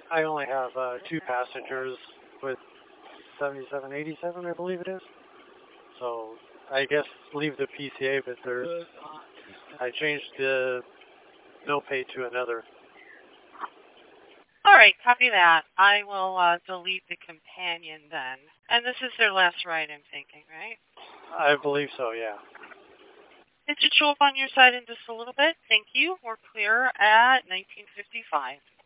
I only have 2 passengers with 7787, I believe it is. So I guess leave the PCA, but I changed the no pay to another. All right, copy that. I will delete the companion then. And this is their last ride, I'm thinking, right? I believe so, yeah. It should show up on your side in just a little bit. Thank you. We're clear at 1955.